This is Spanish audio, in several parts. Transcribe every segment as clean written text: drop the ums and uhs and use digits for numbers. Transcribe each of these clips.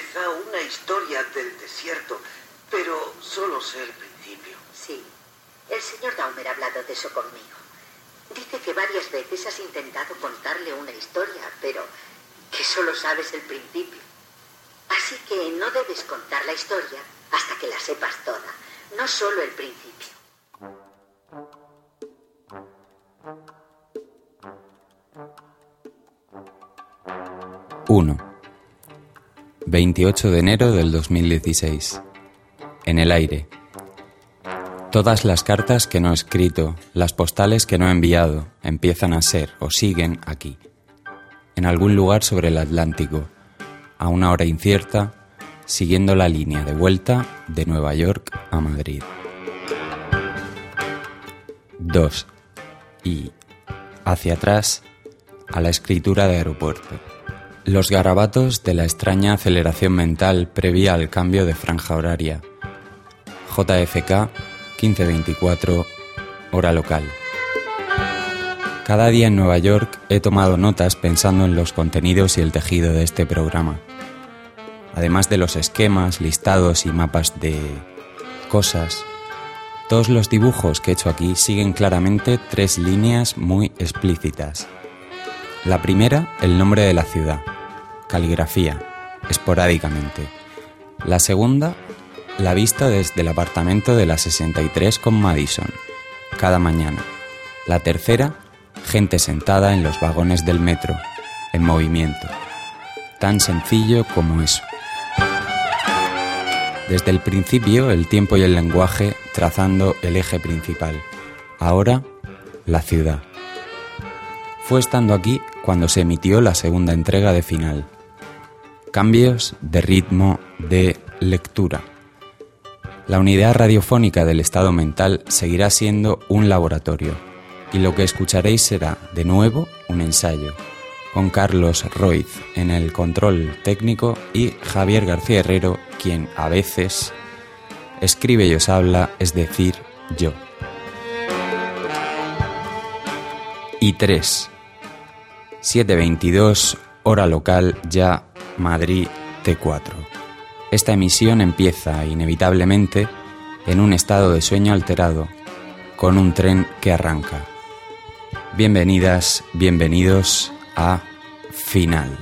quizá una historia del desierto, pero solo sé el principio. Sí, el señor Dahmer ha hablado de eso conmigo. Dice que varias veces has intentado contarle una historia, pero que solo sabes el principio. Así que no debes contar la historia hasta que la sepas toda, no solo el principio. 1. 28 de enero del 2016. En el aire. Todas las cartas que no he escrito, las postales que no he enviado, empiezan a ser o siguen aquí. En algún lugar sobre el Atlántico, a una hora incierta, siguiendo la línea de vuelta de Nueva York a Madrid. 2. Y hacia atrás, a la escritura de aeropuerto. Los garabatos de la extraña aceleración mental previa al cambio de franja horaria. JFK 15:24, hora local. Cada día en Nueva York he tomado notas pensando en los contenidos y el tejido de este programa. Además de los esquemas, listados y mapas de cosas, todos los dibujos que he hecho aquí siguen claramente 3 líneas muy explícitas. La primera, el nombre de la ciudad, caligrafía, esporádicamente. La segunda, la vista desde el apartamento de la 63 con Madison, cada mañana. La tercera, gente sentada en los vagones del metro, en movimiento. Tan sencillo como eso. Desde el principio, el tiempo y el lenguaje trazando el eje principal. Ahora, la ciudad. Fue estando aquí cuando se emitió la segunda entrega de Final. Cambios de ritmo, de lectura. La unidad radiofónica del estado mental seguirá siendo un laboratorio, y lo que escucharéis será, de nuevo, un ensayo, con Carlos Roiz en el control técnico y Javier García Herrero, quien a veces escribe y os habla, es decir, yo. Y 3. 7:22, hora local, ya Madrid T4. Esta emisión empieza, inevitablemente, en un estado de sueño alterado, con un tren que arranca. Bienvenidas, bienvenidos a Final.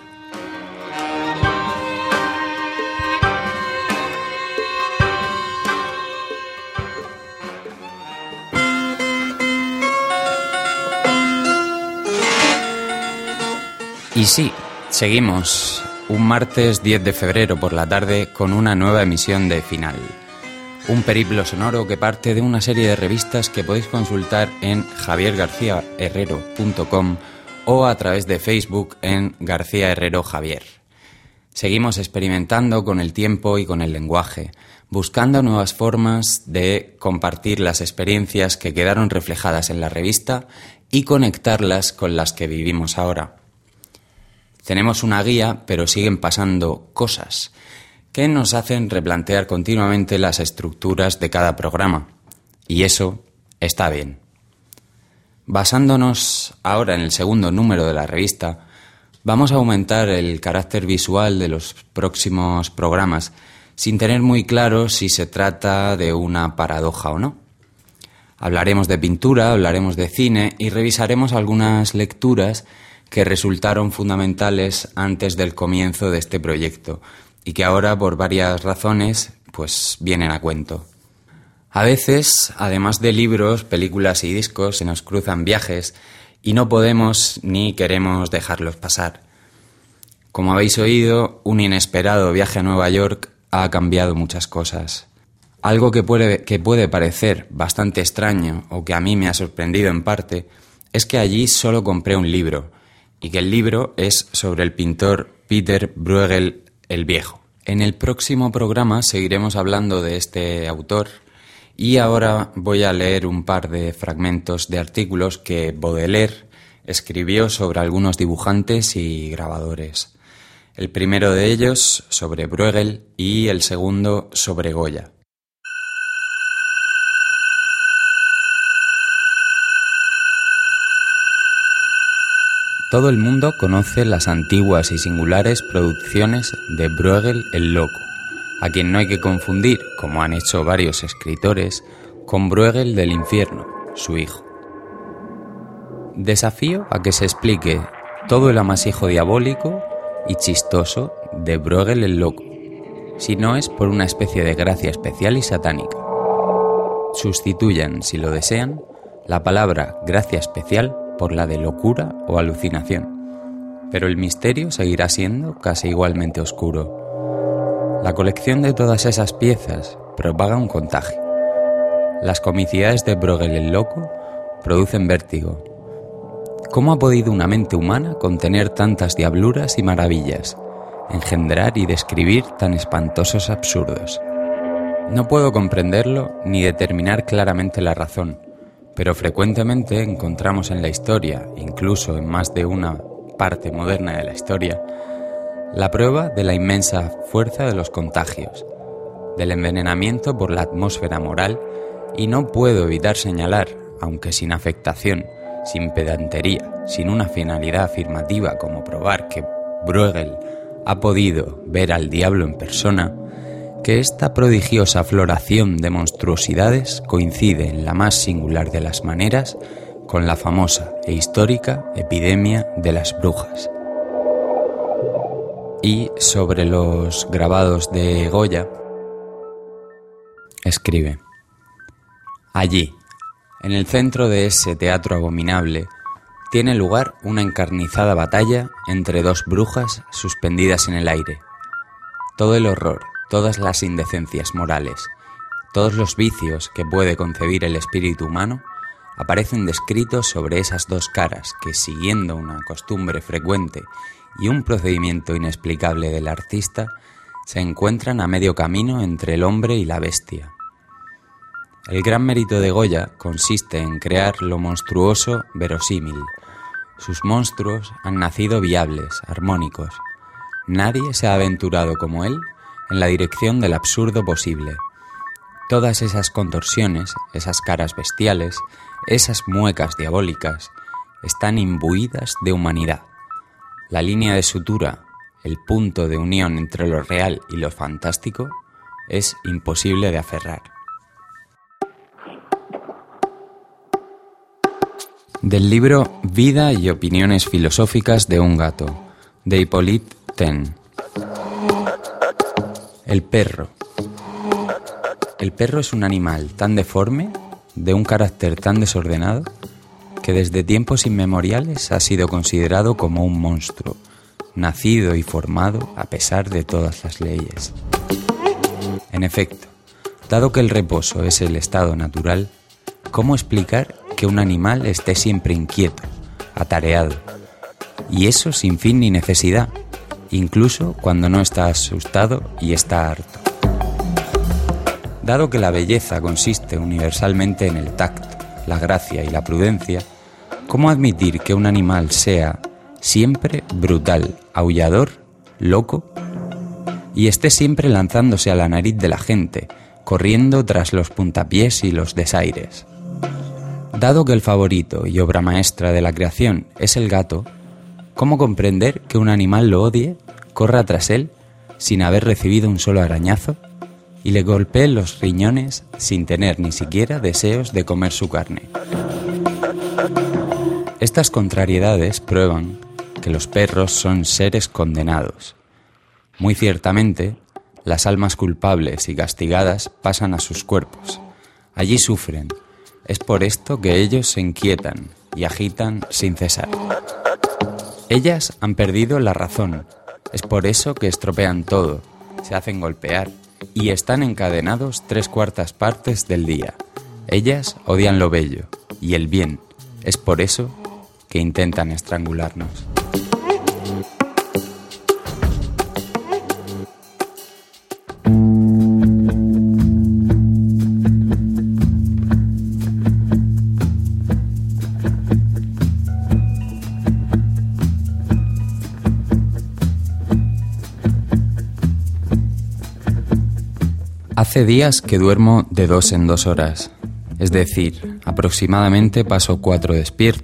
Y sí, seguimos un martes 10 de febrero por la tarde con una nueva emisión de Final. Un periplo sonoro que parte de una serie de revistas que podéis consultar en javiergarciaherrero.com o a través de Facebook en García Herrero Javier. Seguimos experimentando con el tiempo y con el lenguaje, buscando nuevas formas de compartir las experiencias que quedaron reflejadas en la revista y conectarlas con las que vivimos ahora. Tenemos una guía, pero siguen pasando cosas que nos hacen replantear continuamente las estructuras de cada programa. Y eso está bien. Basándonos ahora en el segundo número de la revista, vamos a aumentar el carácter visual de los próximos programas, sin tener muy claro si se trata de una paradoja o no. Hablaremos de pintura, hablaremos de cine y revisaremos algunas lecturas que resultaron fundamentales antes del comienzo de este proyecto y que ahora, por varias razones, pues vienen a cuento. A veces, además de libros, películas y discos, se nos cruzan viajes y no podemos ni queremos dejarlos pasar. Como habéis oído, un inesperado viaje a Nueva York ha cambiado muchas cosas. Algo que puede parecer bastante extraño o que a mí me ha sorprendido en parte es que allí solo compré un libro y que el libro es sobre el pintor Peter Bruegel el Viejo. En el próximo programa seguiremos hablando de este autor y ahora voy a leer un par de fragmentos de artículos que Baudelaire escribió sobre algunos dibujantes y grabadores. El primero de ellos sobre Bruegel y el segundo sobre Goya. Todo el mundo conoce las antiguas y singulares producciones de Bruegel el Loco, a quien no hay que confundir, como han hecho varios escritores, con Bruegel del Infierno, su hijo. Desafío a que se explique todo el amasijo diabólico y chistoso de Bruegel el Loco, si no es por una especie de gracia especial y satánica. Sustituyan, si lo desean, la palabra gracia especial por la de locura o alucinación, pero el misterio seguirá siendo casi igualmente oscuro. La colección de todas esas piezas propaga un contagio. Las comicidades de Bruegel el Loco producen vértigo. ¿Cómo ha podido una mente humana contener tantas diabluras y maravillas, engendrar y describir tan espantosos absurdos? No puedo comprenderlo ni determinar claramente la razón, pero frecuentemente encontramos en la historia, incluso en más de una parte moderna de la historia, la prueba de la inmensa fuerza de los contagios, del envenenamiento por la atmósfera moral, y no puedo evitar señalar, aunque sin afectación, sin pedantería, sin una finalidad afirmativa como probar que Bruegel ha podido ver al diablo en persona, que esta prodigiosa floración de monstruosidades coincide en la más singular de las maneras con la famosa e histórica epidemia de las brujas. Y sobre los grabados de Goya, escribe: allí, en el centro de ese teatro abominable, tiene lugar una encarnizada batalla entre dos brujas suspendidas en el aire. Todo el horror, todas las indecencias morales, todos los vicios que puede concebir el espíritu humano aparecen descritos sobre esas dos caras que, siguiendo una costumbre frecuente y un procedimiento inexplicable del artista, se encuentran a medio camino entre el hombre y la bestia. El gran mérito de Goya consiste en crear lo monstruoso verosímil. Sus monstruos han nacido viables, armónicos. Nadie se ha aventurado como él en la dirección del absurdo posible. Todas esas contorsiones, esas caras bestiales, esas muecas diabólicas, están imbuidas de humanidad. La línea de sutura, el punto de unión entre lo real y lo fantástico, es imposible de aferrar. Del libro Vida y opiniones filosóficas de un gato, de Hippolyte Taine. El perro. El perro es un animal tan deforme, de un carácter tan desordenado, que desde tiempos inmemoriales ha sido considerado como un monstruo, nacido y formado a pesar de todas las leyes. En efecto, dado que el reposo es el estado natural, ¿cómo explicar que un animal esté siempre inquieto, atareado, y eso sin fin ni necesidad, incluso cuando no está asustado y está harto? Dado que la belleza consiste universalmente en el tacto, la gracia y la prudencia, ¿cómo admitir que un animal sea siempre brutal, aullador, loco, y esté siempre lanzándose a la nariz de la gente, corriendo tras los puntapiés y los desaires? Dado que el favorito y obra maestra de la creación es el gato, ¿cómo comprender que un animal lo odie, corra tras él sin haber recibido un solo arañazo y le golpee los riñones sin tener ni siquiera deseos de comer su carne? Estas contrariedades prueban que los perros son seres condenados. Muy ciertamente, las almas culpables y castigadas pasan a sus cuerpos. Allí sufren. Es por esto que ellos se inquietan y agitan sin cesar. Ellas han perdido la razón. Es por eso que estropean todo, se hacen golpear y están encadenados 3/4 partes del día. Ellas odian lo bello y el bien. Es por eso que intentan estrangularnos. Hace días que duermo de 2 en 2 horas, es decir, aproximadamente paso 4 despierto,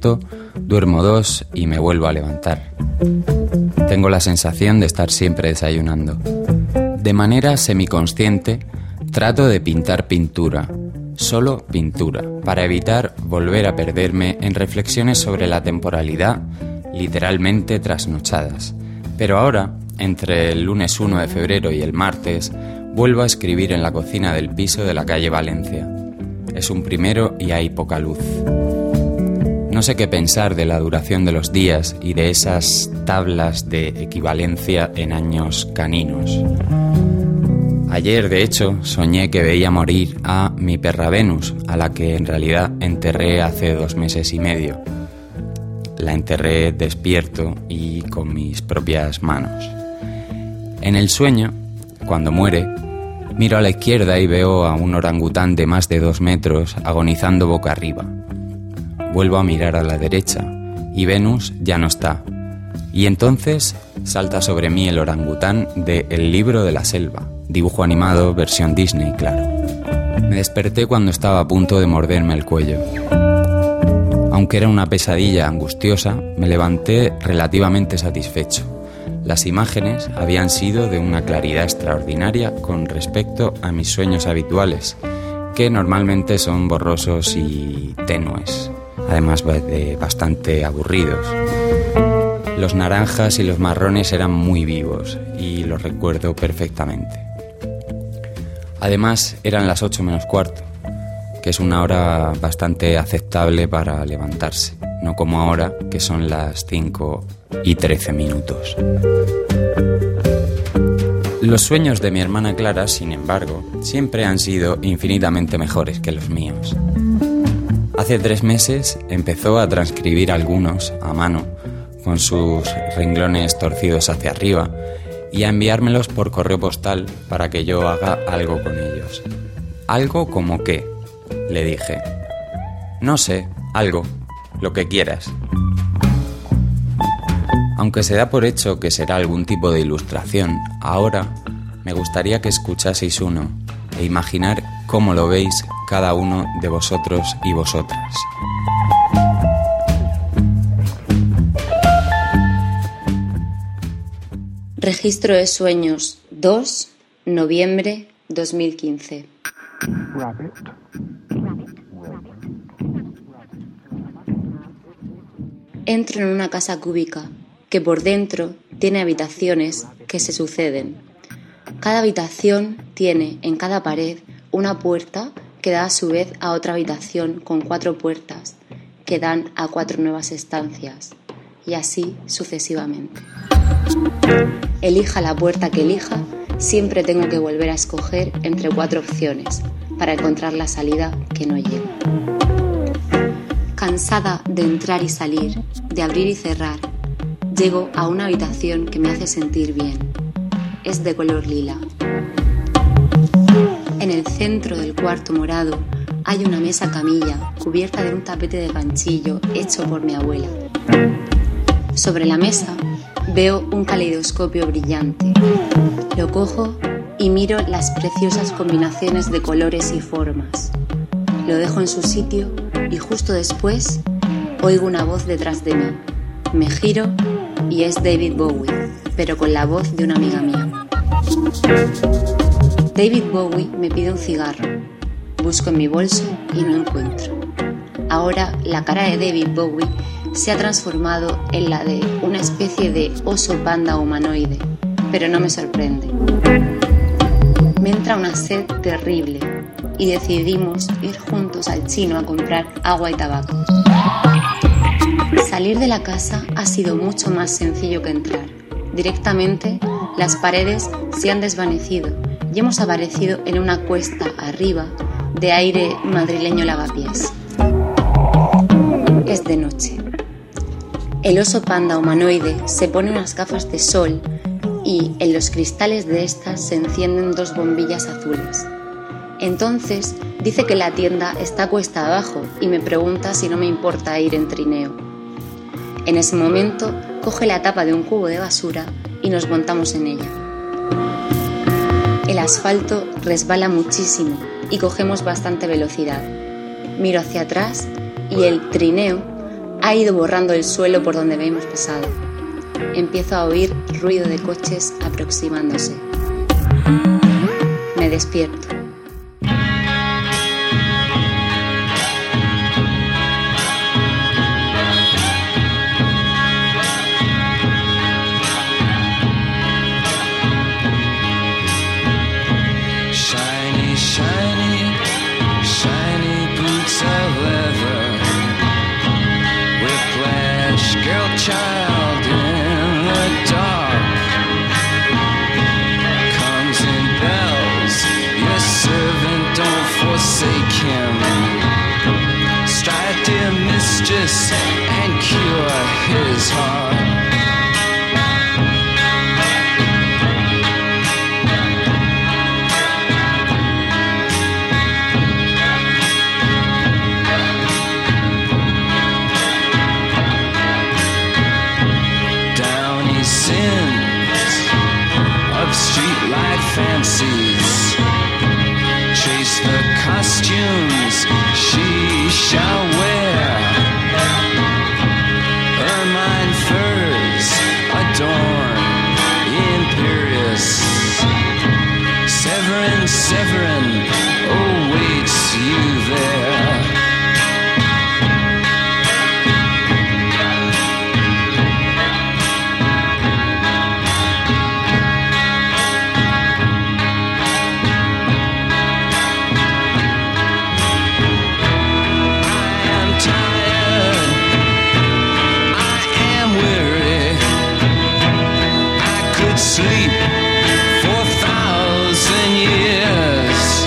duermo 2 y me vuelvo a levantar. Tengo la sensación de estar siempre desayunando. De manera semiconsciente, trato de pintar pintura, solo pintura, para evitar volver a perderme en reflexiones sobre la temporalidad, literalmente trasnochadas. Pero ahora, entre el lunes 1 de febrero y el martes, vuelvo a escribir en la cocina del piso de la calle Valencia. Es un primero y hay poca luz. No sé qué pensar de la duración de los días y de esas tablas de equivalencia en años caninos. Ayer, de hecho, soñé que veía morir a mi perra Venus, a la que en realidad enterré hace 2 meses y medio. La enterré despierto y con mis propias manos. En el sueño, cuando muere, miro a la izquierda y veo a un orangután de más de 2 metros agonizando boca arriba. Vuelvo a mirar a la derecha y Venus ya no está. Y entonces salta sobre mí el orangután de El libro de la selva, dibujo animado versión Disney, claro. Me desperté cuando estaba a punto de morderme el cuello. Aunque era una pesadilla angustiosa, me levanté relativamente satisfecho. Las imágenes habían sido de una claridad extraordinaria con respecto a mis sueños habituales, que normalmente son borrosos y tenues, además de bastante aburridos. Los naranjas y los marrones eran muy vivos y los recuerdo perfectamente. Además, eran las 8 menos cuarto, que es una hora bastante aceptable para levantarse, no como ahora, que son las 5:13. Los sueños de mi hermana Clara, sin embargo, siempre han sido infinitamente mejores que los míos. Hace 3 meses empezó a transcribir algunos a mano, con sus renglones torcidos hacia arriba, y a enviármelos por correo postal para que yo haga algo con ellos. ¿Algo como qué?, le dije. No sé, algo, lo que quieras. Aunque se da por hecho que será algún tipo de ilustración, ahora me gustaría que escuchaseis uno e imaginar cómo lo veis cada uno de vosotros y vosotras. Registro de sueños 2, noviembre 2015. Entro en una casa cúbica que por dentro tiene habitaciones que se suceden. Cada habitación tiene en cada pared una puerta que da a su vez a otra habitación con 4 puertas que dan a 4 nuevas estancias, y así sucesivamente. Elija la puerta que elija, siempre tengo que volver a escoger entre 4 opciones para encontrar la salida que no llego. Cansada de entrar y salir, de abrir y cerrar, llego a una habitación que me hace sentir bien. Es de color lila. En el centro del cuarto morado hay una mesa camilla cubierta de un tapete de ganchillo hecho por mi abuela. Sobre la mesa veo un caleidoscopio brillante. Lo cojo y miro las preciosas combinaciones de colores y formas. Lo dejo en su sitio y justo después oigo una voz detrás de mí. Me giro y es David Bowie, pero con la voz de una amiga mía. David Bowie me pide un cigarro. Busco en mi bolso y no encuentro. Ahora la cara de David Bowie se ha transformado en la de una especie de oso panda humanoide, pero no me sorprende. Me entra una sed terrible y decidimos ir juntos al chino a comprar agua y tabaco. Salir de la casa ha sido mucho más sencillo que entrar. Directamente, las paredes se han desvanecido y hemos aparecido en una cuesta arriba de aire madrileño lavapiés. Es de noche. El oso panda humanoide se pone unas gafas de sol y en los cristales de estas se encienden 2 bombillas azules. Entonces dice que la tienda está cuesta abajo y me pregunta si no me importa ir en trineo. En ese momento coge la tapa de un cubo de basura y nos montamos en ella. El asfalto resbala muchísimo y cogemos bastante velocidad. Miro hacia atrás y el trineo ha ido borrando el suelo por donde hemos pasado. Empiezo a oír ruido de coches aproximándose. Me despierto. Child in the dark comes in bells. Your servant, don't forsake him. Strike, dear mistress, and cure his heart. Fancies chase the costumes she shall wear. Ermine furs adorn imperious. Severin, Severin awaits you there. Sleep for 1,000 years,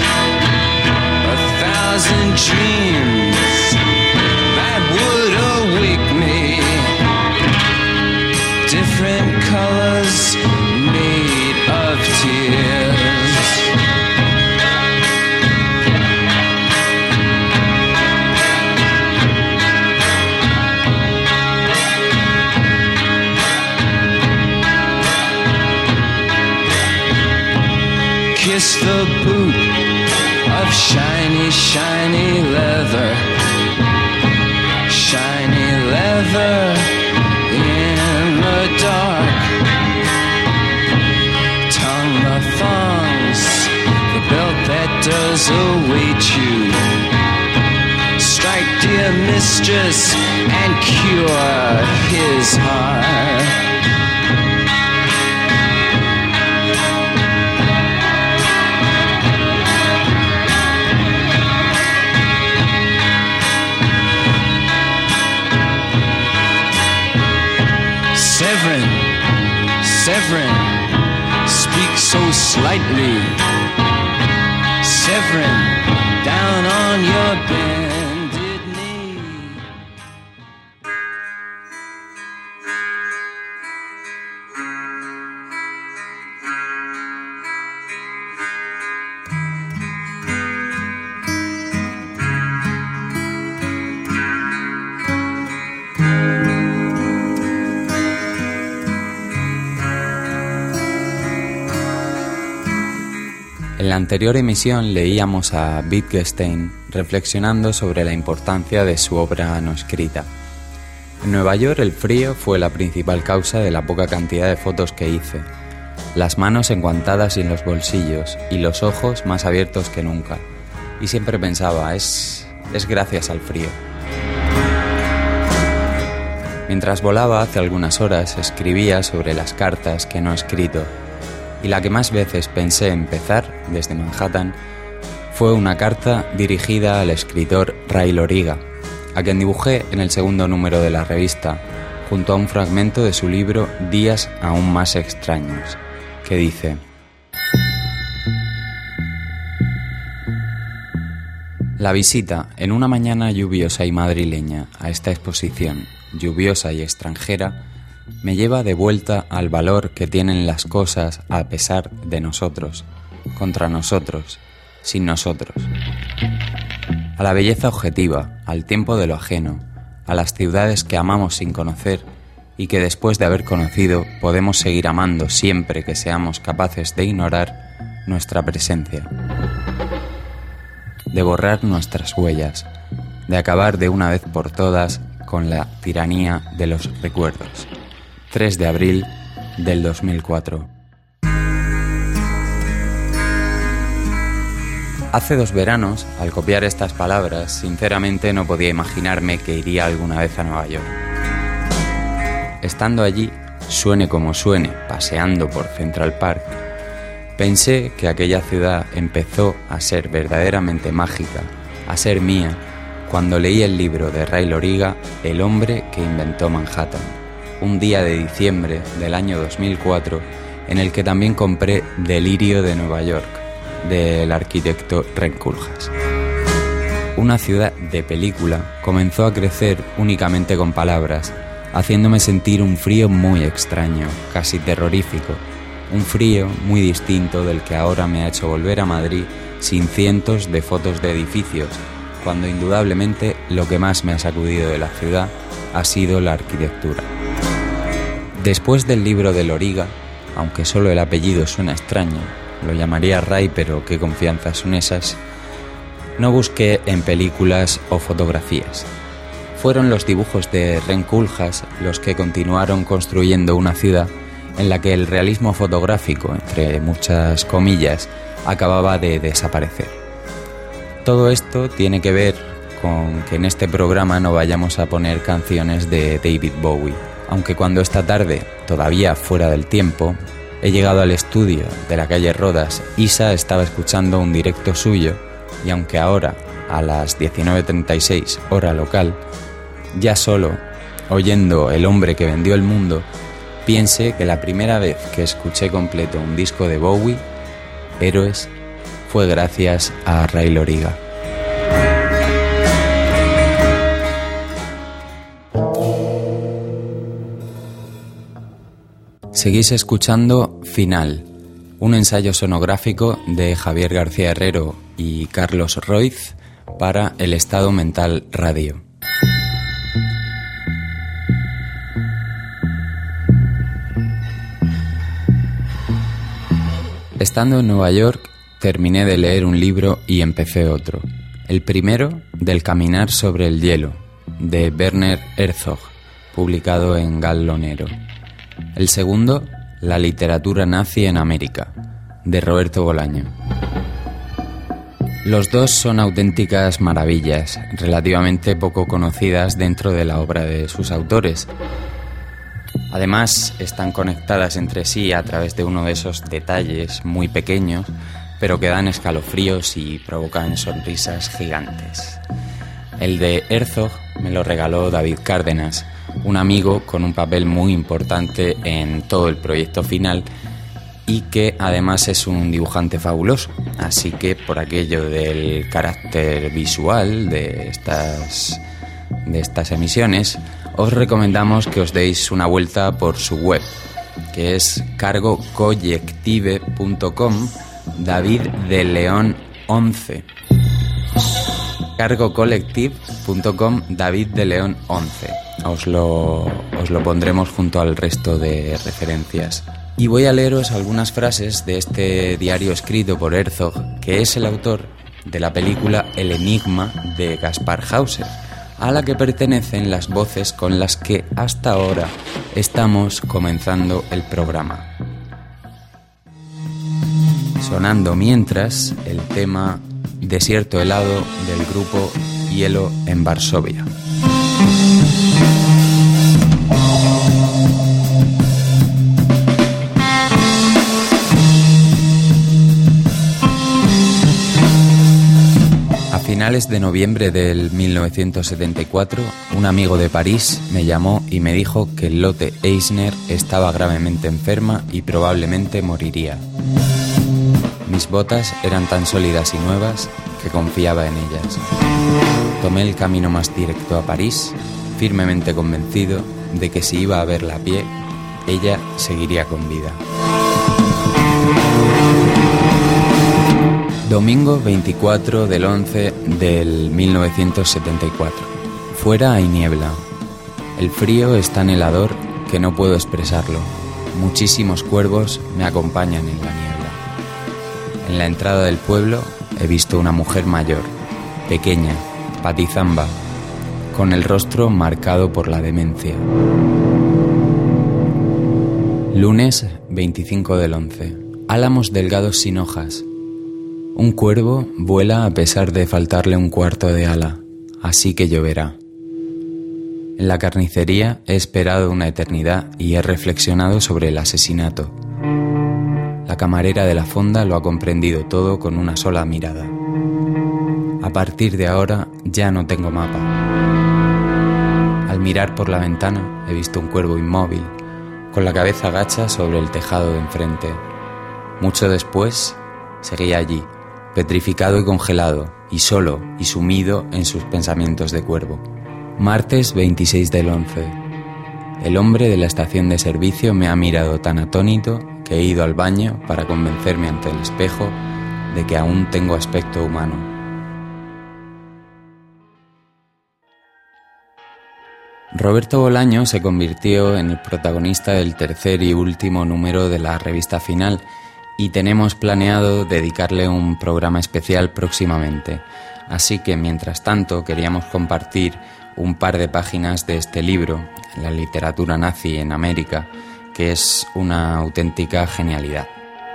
1,000 dreams that would awake me. Different colors made of tears. Kiss the boot of shiny, shiny leather. Shiny leather in the dark. Tongue the thongs, the belt that does await you. Strike, dear mistress, and cure his heart. Severin, Severin, speak so slightly. Severin, down on your bended knee. En la anterior emisión leíamos a Wittgenstein reflexionando sobre la importancia de su obra no escrita. En Nueva York el frío fue la principal causa de la poca cantidad de fotos que hice. Las manos enguantadas y en los bolsillos y los ojos más abiertos que nunca. Y siempre pensaba, es gracias al frío. Mientras volaba hace algunas horas escribía sobre las cartas que no he escrito. Y la que más veces pensé empezar desde Manhattan fue una carta dirigida al escritor Ray Loriga, a quien dibujé en el segundo número de la revista, junto a un fragmento de su libro Días aún más extraños, que dice: La visita en una mañana lluviosa y madrileña a esta exposición, lluviosa y extranjera, me lleva de vuelta al valor que tienen las cosas a pesar de nosotros, contra nosotros, sin nosotros. A la belleza objetiva, al tiempo de lo ajeno, a las ciudades que amamos sin conocer y que después de haber conocido podemos seguir amando siempre que seamos capaces de ignorar nuestra presencia. De borrar nuestras huellas, de acabar de una vez por todas con la tiranía de los recuerdos. 3 de abril del 2004. Hace 2 veranos, al copiar estas palabras, sinceramente no podía imaginarme que iría alguna vez a Nueva York. Estando allí, suene como suene, paseando por Central Park, pensé que aquella ciudad empezó a ser verdaderamente mágica, a ser mía, cuando leí el libro de Ray Loriga, El hombre que inventó Manhattan, un día de diciembre del año 2004, en el que también compré Delirio de Nueva York, del arquitecto Ren Koolhaas. Una ciudad de película comenzó a crecer únicamente con palabras, haciéndome sentir un frío muy extraño, casi terrorífico, un frío muy distinto del que ahora me ha hecho volver a Madrid sin cientos de fotos de edificios, cuando indudablemente lo que más me ha sacudido de la ciudad ha sido la arquitectura. Después del libro de Loriga, aunque solo el apellido suena extraño, lo llamaría Ray, pero qué confianzas son esas, no busqué en películas o fotografías. Fueron los dibujos de Ren Koolhaas los que continuaron construyendo una ciudad en la que el realismo fotográfico, entre muchas comillas, acababa de desaparecer. Todo esto tiene que ver con que en este programa no vayamos a poner canciones de David Bowie, aunque cuando esta tarde, todavía fuera del tiempo, he llegado al estudio de la calle Rodas, Isa estaba escuchando un directo suyo, y aunque ahora, a las 19:36 hora local, ya solo oyendo El hombre que vendió el mundo, piense que la primera vez que escuché completo un disco de Bowie, Héroes, fue gracias a Ray Loriga. Seguís escuchando Final, un ensayo sonográfico de Javier García Herrero y Carlos Roiz para El Estado Mental Radio. Estando en Nueva York, terminé de leer un libro y empecé otro. El primero, Del caminar sobre el hielo, de Werner Herzog, publicado en Galonero. El segundo, La literatura nazi en América, de Roberto Bolaño. Los dos son auténticas maravillas, relativamente poco conocidas dentro de la obra de sus autores. Además, están conectadas entre sí a través de uno de esos detalles muy pequeños, pero que dan escalofríos y provocan sonrisas gigantes. El de Herzog me lo regaló David Cárdenas, un amigo con un papel muy importante en todo el proyecto final y que además es un dibujante fabuloso. Así que por aquello del carácter visual de estas emisiones, os recomendamos que os deis una vuelta por su web, que es cargocollective.com, David de León 11. cargocollective.com, David de León 11. Os lo pondremos junto al resto de referencias. Y voy a leeros algunas frases de este diario escrito por Herzog, que es el autor de la película El Enigma de Gaspar Hauser, a la que pertenecen las voces con las que hasta ahora estamos comenzando el programa. Sonando mientras el tema Desierto helado del grupo Hielo en Varsovia. A finales de noviembre del 1974, un amigo de París me llamó y me dijo que Lotte Eisner estaba gravemente enferma y probablemente moriría. Mis botas eran tan sólidas y nuevas que confiaba en ellas. Tomé el camino más directo a París, firmemente convencido de que si iba a verla a pie, ella seguiría con vida. Domingo 24 del 11 del 1974. Fuera hay niebla. El frío es tan helador que no puedo expresarlo. Muchísimos cuervos me acompañan en la niebla. En la entrada del pueblo he visto una mujer mayor, pequeña, patizamba. con el rostro marcado por la demencia. Lunes 25 del 11. Álamos delgados sin hojas. Un cuervo vuela a pesar de faltarle un cuarto de ala, así que lloverá. En la carnicería he esperado una eternidad y he reflexionado sobre el asesinato. La camarera de la fonda lo ha comprendido todo con una sola mirada. A partir de ahora ya no tengo mapa. Al mirar por la ventana he visto un cuervo inmóvil, con la cabeza gacha sobre el tejado de enfrente. Mucho después seguía allí, petrificado y congelado, y solo y sumido en sus pensamientos de cuervo. Martes 26 del 11. El hombre de la estación de servicio me ha mirado tan atónito que he ido al baño para convencerme ante el espejo de que aún tengo aspecto humano. Roberto Bolaño se convirtió en el protagonista del tercer y último número de la revista Final y tenemos planeado dedicarle un programa especial próximamente. Así que, mientras tanto, queríamos compartir un par de páginas de este libro, La literatura nazi en América, que es una auténtica genialidad.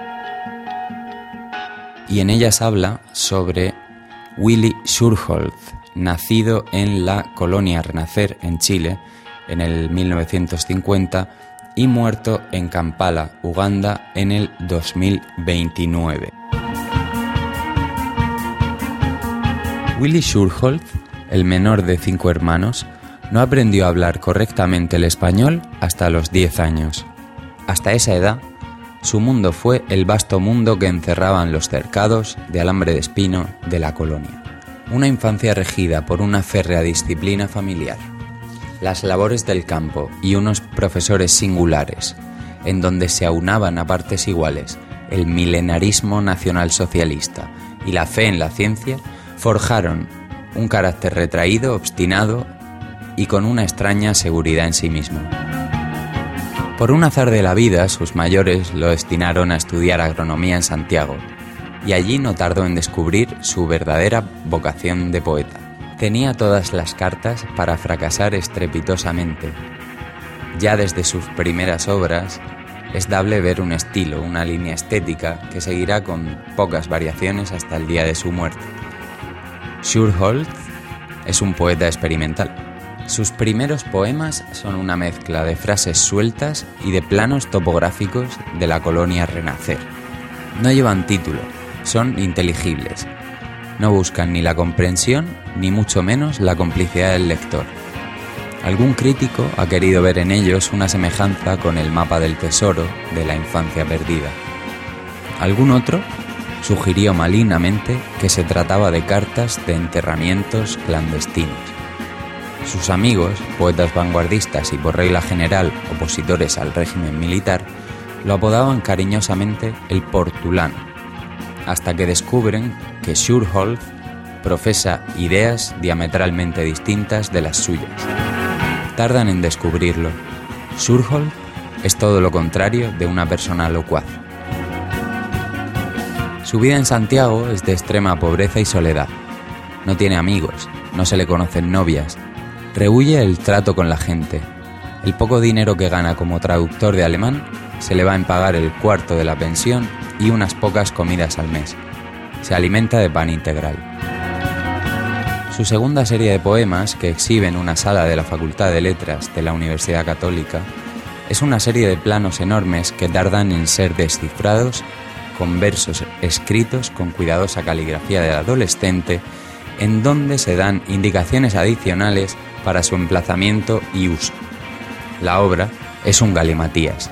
Y en ellas habla sobre Willy Schurholz, nacido en la colonia Renacer en Chile en el 1950 y muerto en Kampala, Uganda, en el 2029. Willy Schurholz, el menor de 5 hermanos, no aprendió a hablar correctamente el español hasta los 10 años. Hasta esa edad, su mundo fue el vasto mundo que encerraban los cercados de alambre de espino de la colonia. Una infancia regida por una férrea disciplina familiar, las labores del campo y unos profesores singulares, en donde se aunaban a partes iguales el milenarismo nacionalsocialista y la fe en la ciencia, forjaron un carácter retraído, obstinado y con una extraña seguridad en sí mismo. Por un azar de la vida, sus mayores lo destinaron a estudiar agronomía en Santiago, y allí no tardó en descubrir su verdadera vocación de poeta. Tenía todas las cartas para fracasar estrepitosamente. Ya desde sus primeras obras es dable ver un estilo, una línea estética que seguirá con pocas variaciones hasta el día de su muerte. Schurholz es un poeta experimental. Sus primeros poemas son una mezcla de frases sueltas y de planos topográficos de la colonia Renacer. No llevan título, son inteligibles. No buscan ni la comprensión ni mucho menos la complicidad del lector. Algún crítico ha querido ver en ellos una semejanza con el mapa del tesoro de la infancia perdida. Algún otro sugirió malignamente que se trataba de cartas de enterramientos clandestinos. Sus amigos, poetas vanguardistas y por regla general opositores al régimen militar, lo apodaban cariñosamente el Portulano, hasta que descubren que Schurholz profesa ideas diametralmente distintas de las suyas. Tardan en descubrirlo. Schurholz es todo lo contrario de una persona locuaz. Su vida en Santiago es de extrema pobreza y soledad. No tiene amigos, no se le conocen novias, rehúye el trato con la gente. El poco dinero que gana como traductor de alemán se le va en pagar el cuarto de la pensión y unas pocas comidas al mes. Se alimenta de pan integral. Su segunda serie de poemas, que exhibe en una sala de la Facultad de Letras de la Universidad Católica, es una serie de planos enormes que tardan en ser descifrados, con versos escritos con cuidadosa caligrafía del adolescente, en donde se dan indicaciones adicionales para su emplazamiento y uso. La obra es un galimatías.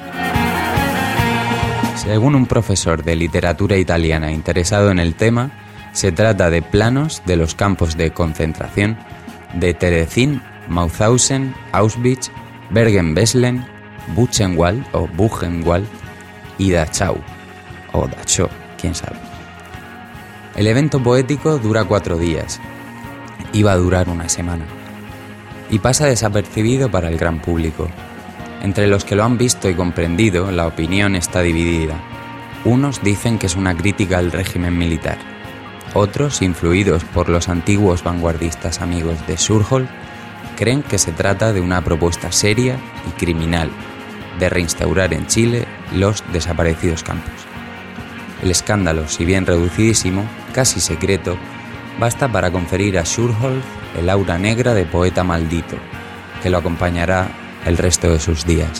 Según un profesor de literatura italiana interesado en el tema, se trata de planos de los campos de concentración de Terezín, Mauthausen, Auschwitz, Bergen-Belsen, Buchenwald o Buchenwald y Dachau, o Dachau, quién sabe. El evento poético dura 4 días, iba a durar una semana, y pasa desapercibido para el gran público. Entre los que lo han visto y comprendido, la opinión está dividida. Unos dicen que es una crítica al régimen militar. Otros, influidos por los antiguos vanguardistas amigos de Schurholz, creen que se trata de una propuesta seria y criminal de reinstaurar en Chile los desaparecidos campos. El escándalo, si bien reducidísimo, casi secreto, basta para conferir a Schulholz el aura negra de poeta maldito, que lo acompañará el resto de sus días.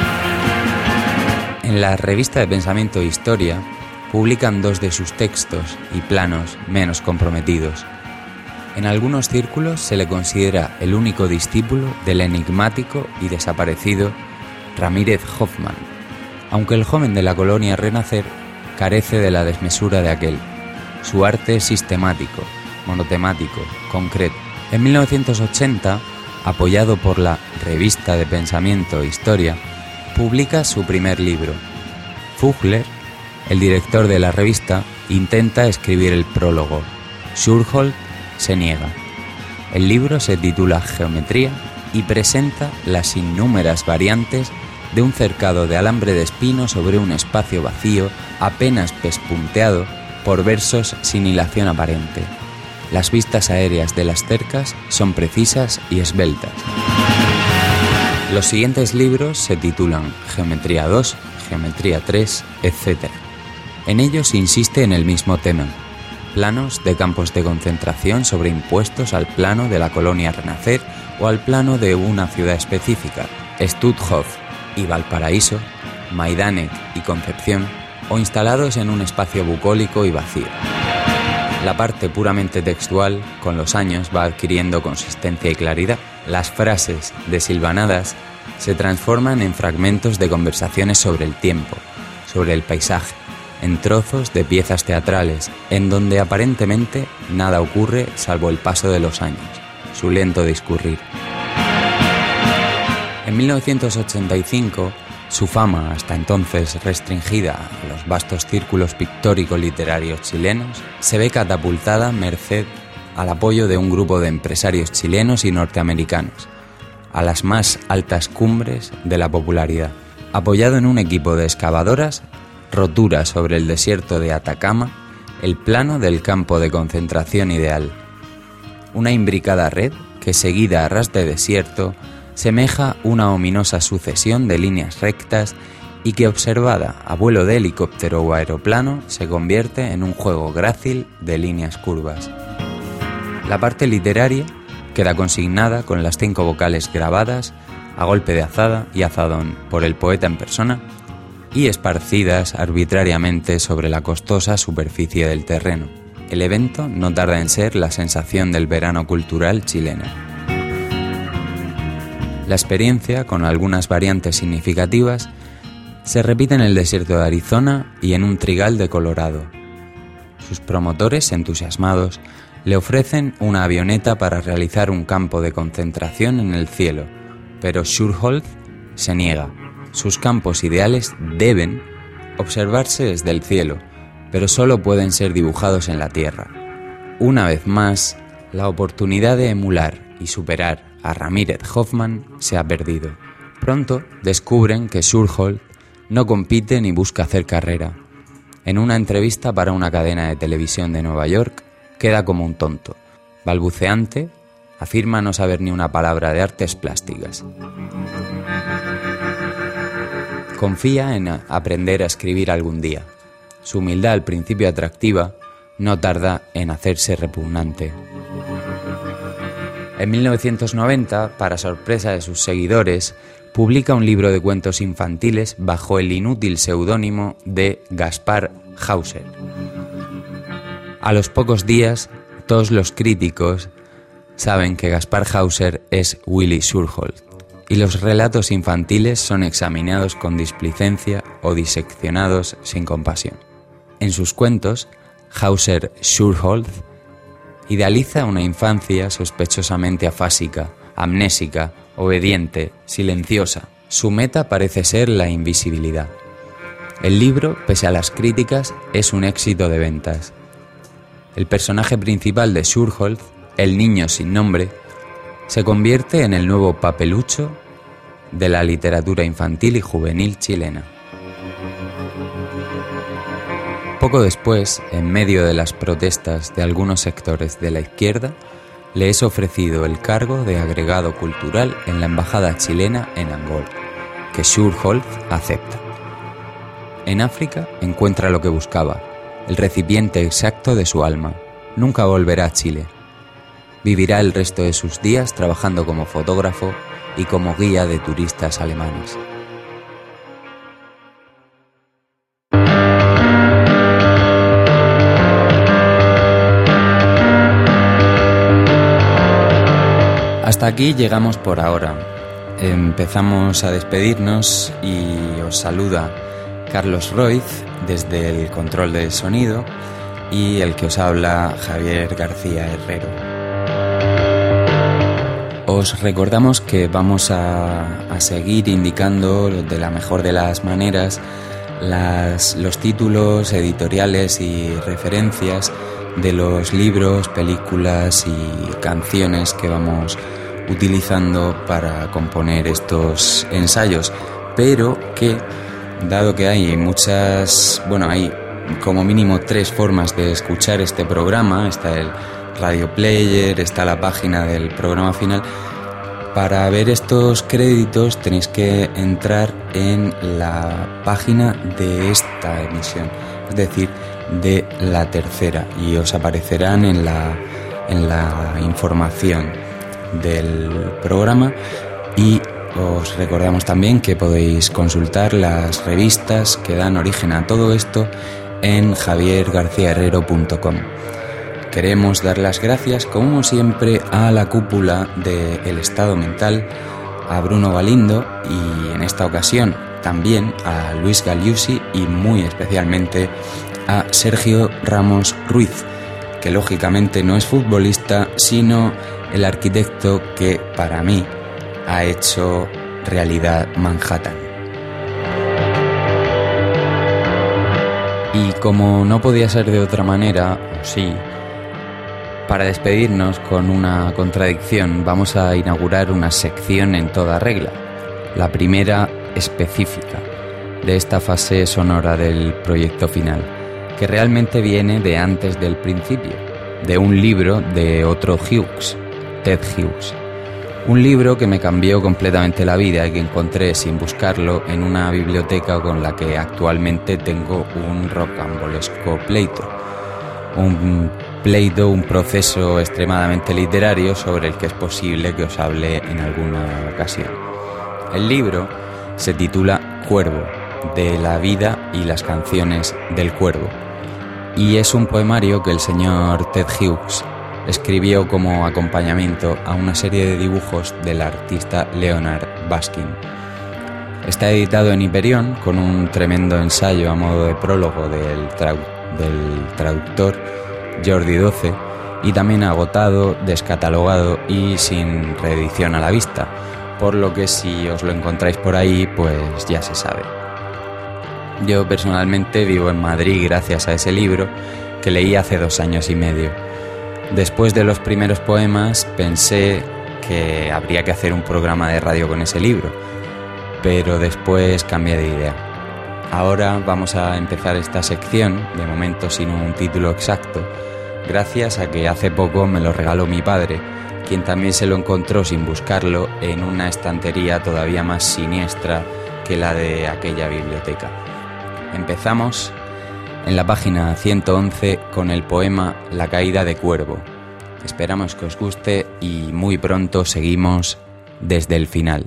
En la revista de Pensamiento e Historia publican 2 de sus textos y planos menos comprometidos. En algunos círculos se le considera el único discípulo del enigmático y desaparecido Ramírez Hoffman, aunque el joven de la colonia Renacer carece de la desmesura de aquel. Su arte es sistemático, monotemático, concreto. En 1980, apoyado por la Revista de Pensamiento e Historia, publica su primer libro. Fugler, el director de la revista, intenta escribir el prólogo. Schulholz se niega. El libro se titula Geometría y presenta las innúmeras variantes de un cercado de alambre de espino sobre un espacio vacío apenas pespunteado por versos sin hilación aparente. Las vistas aéreas de las cercas son precisas y esbeltas. Los siguientes libros se titulan Geometría 2, Geometría 3, etc. En ellos insiste en el mismo tema: planos de campos de concentración sobreimpuestos al plano de la colonia Renacer o al plano de una ciudad específica, Stutthof y Valparaíso, Majdanek y Concepción, o instalados en un espacio bucólico y vacío. La parte puramente textual, con los años, va adquiriendo consistencia y claridad. Las frases desilvanadas se transforman en fragmentos de conversaciones sobre el tiempo, sobre el paisaje, en trozos de piezas teatrales, en donde aparentemente nada ocurre salvo el paso de los años, su lento discurrir. En 1985, su fama, hasta entonces restringida a los vastos círculos pictórico-literarios chilenos, se ve catapultada merced al apoyo de un grupo de empresarios chilenos y norteamericanos, a las más altas cumbres de la popularidad. Apoyado en un equipo de excavadoras, rotura sobre el desierto de Atacama el plano del campo de concentración ideal. Una imbricada red que, seguida a ras de desierto, semeja una ominosa sucesión de líneas rectas y que, observada a vuelo de helicóptero o aeroplano, se convierte en un juego grácil de líneas curvas. La parte literaria queda consignada con las 5 vocales grabadas a golpe de azada y azadón por el poeta en persona y esparcidas arbitrariamente sobre la costosa superficie del terreno. El evento no tarda en ser la sensación del verano cultural chileno. La experiencia, con algunas variantes significativas, se repite en el desierto de Arizona y en un trigal de Colorado. Sus promotores, entusiasmados, le ofrecen una avioneta para realizar un campo de concentración en el cielo, pero Schulholz se niega. Sus campos ideales deben observarse desde el cielo, pero solo pueden ser dibujados en la tierra. Una vez más, la oportunidad de emular y superar a Ramírez Hoffman se ha perdido. Pronto descubren que Schulholz no compite ni busca hacer carrera. En una entrevista para una cadena de televisión de Nueva York, queda como un tonto. Balbuceante, afirma no saber ni una palabra de artes plásticas. Confía en aprender a escribir algún día. Su humildad, al principio atractiva, no tarda en hacerse repugnante. En 1990, para sorpresa de sus seguidores, publica un libro de cuentos infantiles bajo el inútil seudónimo de Gaspar Hauser. A los pocos días, todos los críticos saben que Gaspar Hauser es Willy Schulholz, y los relatos infantiles son examinados con displicencia o diseccionados sin compasión. En sus cuentos, Hauser Schulholz idealiza una infancia sospechosamente afásica, amnésica, obediente, silenciosa. Su meta parece ser la invisibilidad. El libro, pese a las críticas, es un éxito de ventas. El personaje principal de Schulholz, el niño sin nombre, se convierte en el nuevo papelucho de la literatura infantil y juvenil chilena. Poco después, en medio de las protestas de algunos sectores de la izquierda, le es ofrecido el cargo de agregado cultural en la embajada chilena en Angola, que Schulholz acepta. En África encuentra lo que buscaba, el recipiente exacto de su alma. Nunca volverá a Chile. Vivirá el resto de sus días trabajando como fotógrafo y como guía de turistas alemanes. Hasta aquí llegamos por ahora. Empezamos a despedirnos y os saluda Carlos Roiz desde el control del sonido y el que os habla, Javier García Herrero. Os recordamos que vamos a seguir indicando de la mejor de las maneras los títulos editoriales y referencias de los libros, películas y canciones que vamos utilizando para componer estos ensayos, pero que, dado que hay hay como mínimo 3 formas de escuchar este programa, está el Radio Player, está la página del programa final. Para ver estos créditos tenéis que entrar en la página de esta emisión, es decir, de la tercera, y os aparecerán en la información del programa. Y os recordamos también que podéis consultar las revistas que dan origen a todo esto en javiergarciaherrero.com. Queremos dar las gracias, como siempre, a la cúpula del Estado Mental, a Bruno Galindo y, en esta ocasión, también a Luis Galiusi y muy especialmente a Sergio Ramos Ruiz, que lógicamente no es futbolista, sino el arquitecto que, para mí, ha hecho realidad Manhattan. Y como no podía ser de otra manera, o sí, para despedirnos con una contradicción, vamos a inaugurar una sección en toda regla, la primera específica de esta fase sonora del proyecto final, que realmente viene de antes del principio, de un libro de otro Hughes, Ted Hughes. Un libro que me cambió completamente la vida y que encontré sin buscarlo en una biblioteca con la que actualmente tengo un rocambolesco pleito. Un proceso extremadamente literario sobre el que es posible que os hable en alguna ocasión. El libro se titula Cuervo, de la vida y las canciones del cuervo, y es un poemario que el señor Ted Hughes escribió como acompañamiento a una serie de dibujos del artista Leonard Baskin. Está editado en Hyperion con un tremendo ensayo a modo de prólogo del traductor Jordi Doce, y también agotado, descatalogado y sin reedición a la vista, por lo que si os lo encontráis por ahí, pues ya se sabe. Yo personalmente vivo en Madrid gracias a ese libro que leí hace 2 años y medio. Después de los primeros poemas pensé que habría que hacer un programa de radio con ese libro, pero después cambié de idea. Ahora vamos a empezar esta sección, de momento sin un título exacto, gracias a que hace poco me lo regaló mi padre, quien también se lo encontró sin buscarlo en una estantería todavía más siniestra que la de aquella biblioteca. Empezamos en la página 111 con el poema La caída de Cuervo. Esperamos que os guste y muy pronto seguimos desde el final.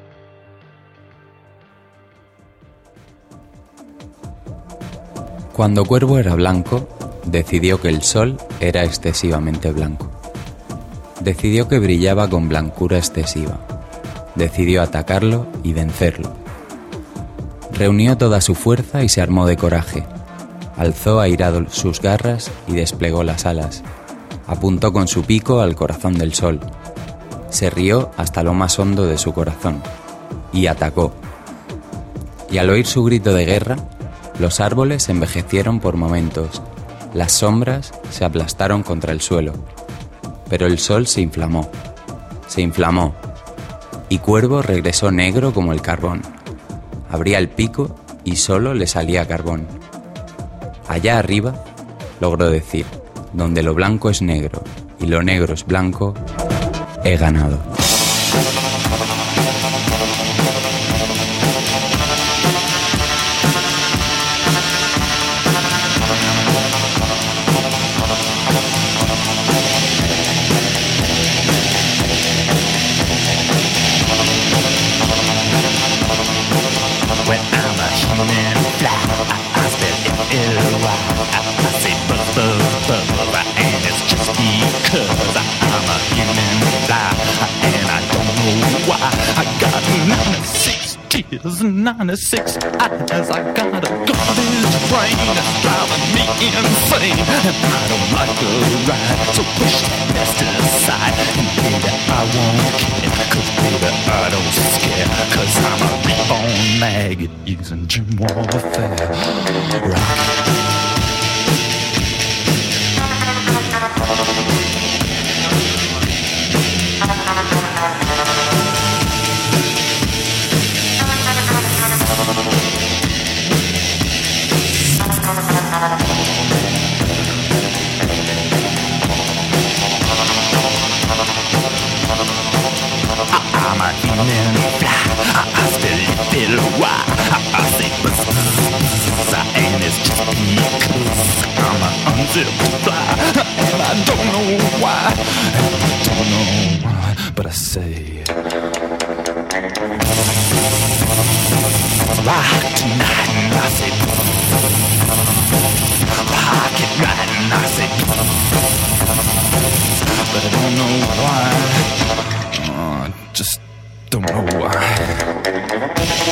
Cuando Cuervo era blanco, decidió que el sol era excesivamente blanco. Decidió que brillaba con blancura excesiva. Decidió atacarlo y vencerlo. Reunió toda su fuerza y se armó de coraje. Alzó airado sus garras y desplegó las alas. Apuntó con su pico al corazón del sol. Se rió hasta lo más hondo de su corazón y atacó. Y al oír su grito de guerra, los árboles envejecieron por momentos, las sombras se aplastaron contra el suelo, pero el sol se inflamó, y Cuervo regresó negro como el carbón. Abría el pico y solo le salía carbón. Allá arriba, logró decir, donde lo blanco es negro y lo negro es blanco, he ganado. When I'm a human fly, I spell L-Y. I say buzz, buzz, buzz, and it's just because I'm a human fly, and I don't know why. I got 96 tears and 96 eyes. I got a garbage brain that's driving me insane, and I don't like the ride, so push that mess to the side. And baby, I won't care, 'cause baby, I don't scare, 'cause I'm a reborn maggot using gym warfare. Rock. I'm a human fly, I spell L-Y, I say buzz, and it's just because I'm an unzipped fly, and I don't know why, but I say rock tonight, and I say rock it right, and I say but I don't know why. Just don't know why.